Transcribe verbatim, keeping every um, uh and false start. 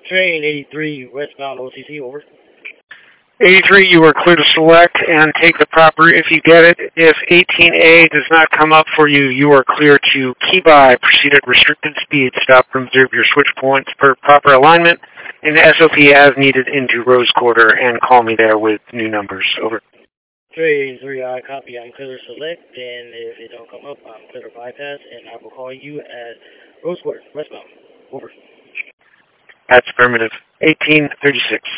Train eighty-three, westbound O C C, over. eighty-three, you are clear to select and take the proper if you get it. If eighteen A does not come up for you, you are clear to key by, proceed at restricted speed, stop and observe your switch points per proper alignment, and S O P as needed into Rose Quarter, and call me there with new numbers. Over. Train eighty-three, I copy. I'm clear to select, and if it don't come up, I'm clear to bypass, and I will call you at Rose Quarter, westbound. Over. That's affirmative. eighteen thirty-six.